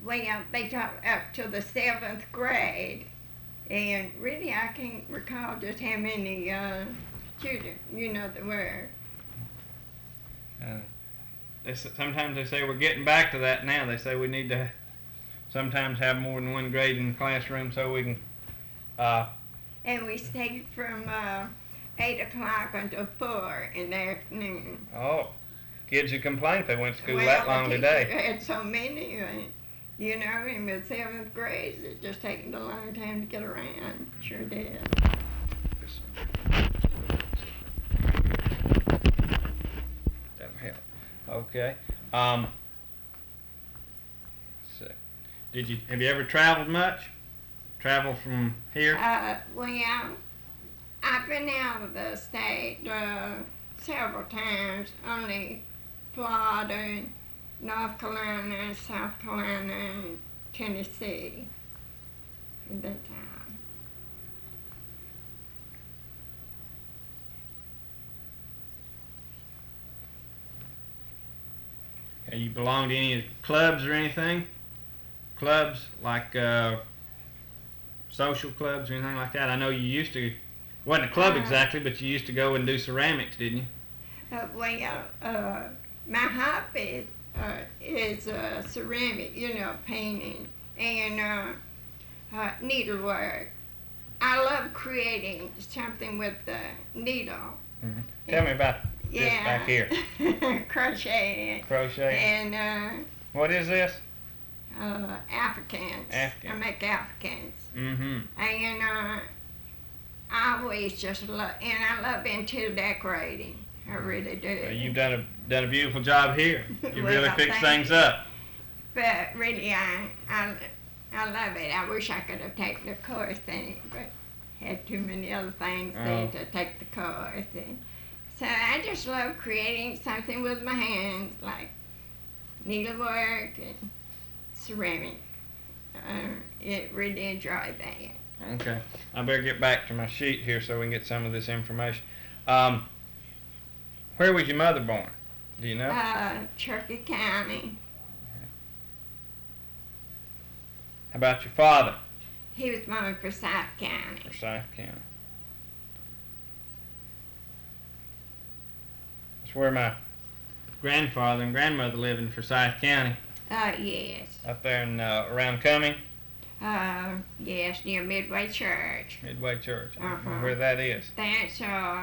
Well, they taught up to the 7th grade. And really, I can't recall just how many children, there were. Sometimes they say we're getting back to that now. They say we need to sometimes have more than one grade in the classroom so we can. And we stayed from 8 o'clock until 4 in the afternoon. Oh, kids would complain if they went to school that long today. We had so many, in the 7th grade, it just taking a long time to get around. Sure did. That'll help. Okay. Let's see. Have you ever traveled much? Traveled from here? Well, I've been out of the state several times. Only Florida, and North Carolina, South Carolina, and Tennessee at that time. You belong to any clubs or anything? Clubs like social clubs or anything like that? I know you used to, wasn't a club exactly, but you used to go and do ceramics, didn't you? My hobby is ceramic, painting and needlework. I love creating something with the needle. Mm-hmm. Tell me about this back here. Crochet. And what is this? Africans. I make Africans. Mm-hmm. And I always just love, and I love interior decorating. I really do. Well, you've done a beautiful job here. You really fix things up. But really, I love it. I wish I could have taken the course in it, but had too many other things to take the course. And so I just love creating something with my hands, like needlework and ceramic. Really enjoy that. Okay. I better get back to my sheet here so we can get some of this information. Where was your mother born? Do you know? Cherokee County. How about your father? He was born in Forsyth County. Forsyth County. That's where my grandfather and grandmother lived, in Forsyth County. Yes. Up there in around Cumming? Yes, near Midway Church. Midway Church. I don't know where that is. That's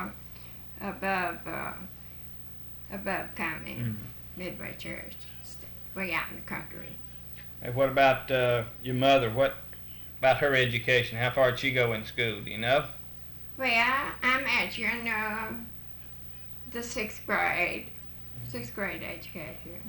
above Cumming. Midway Church. Way out in the country. Hey, what about your mother? What about her education? How far did she go in school? Do you know? Well, I'm at the 6th grade. 6th grade education.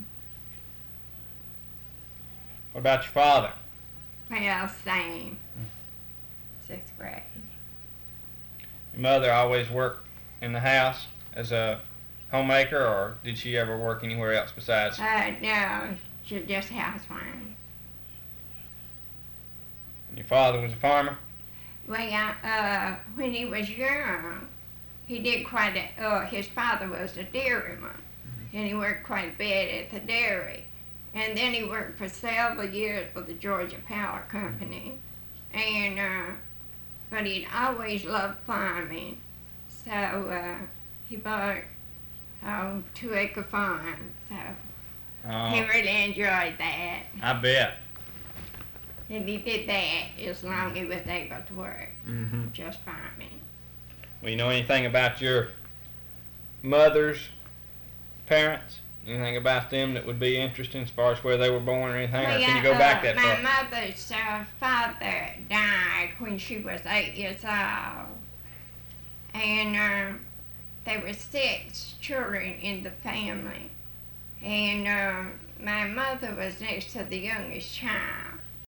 What about your father? Well, same. 6th grade. Your mother always worked in the house as a homemaker, or did she ever work anywhere else besides? No, she's just a housewife. And your father was a farmer? Well, when he was young, he did his father was a dairyman, and he worked quite a bit at the dairy. And then he worked for several years for the Georgia Power Company. And, but he'd always loved farming. So, he bought 2-acre farm. So, he really enjoyed that. I bet. And he did that as long as he was able to work, just farming. Well, you know anything about your mother's parents? Anything about them that would be interesting as far as where they were born or anything? Or can you go back that far? My mother's father died when she was 8 years old. And there were 6 children in the family. And my mother was next to the youngest child.